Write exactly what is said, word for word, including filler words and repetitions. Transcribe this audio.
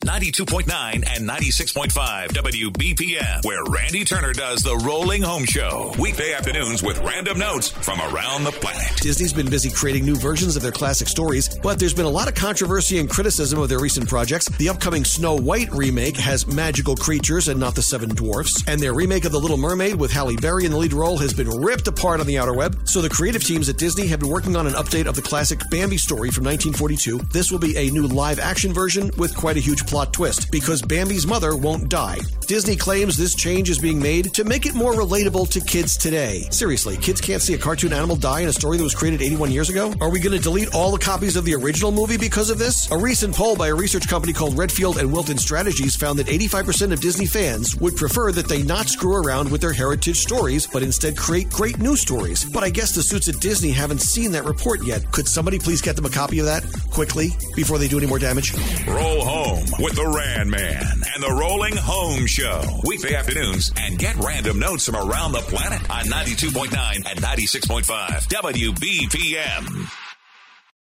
ninety-two point nine and ninety-six point five W B P M, where Randy Turner does the Rolling Home Show. Weekday afternoons with random notes from around the planet. Disney's been busy creating new versions of their classic stories, but there's been a lot of controversy and criticism of their recent projects. The upcoming Snow White remake has magical creatures and not the seven dwarfs, and their remake of The Little Mermaid with Halle Berry in the lead role has been ripped apart on the outer web. So the creative teams at Disney have been working on an update of the classic Bambi story from nineteen forty-two. This will be a new live-action version with quite a huge plot twist, because Bambi's mother won't die. Disney claims this change is being made to make it more relatable to kids today. Seriously, kids can't see a cartoon animal die in a story that was created eighty-one years ago? Are we going to delete all the copies of the original movie because of this? A recent poll by a research company called Redfield and Wilton Strategies found that eighty-five percent of Disney fans would prefer that they not screw around with their heritage stories, but instead create great new stories. But I guess the suits at Disney haven't seen that report yet. Could somebody please get them a copy of that quickly before they do any more damage? Roll home with the Ran Man and the Rolling Home Show. Weekday afternoons, and get random notes from around the planet on ninety-two point nine and ninety-six point five W B P M.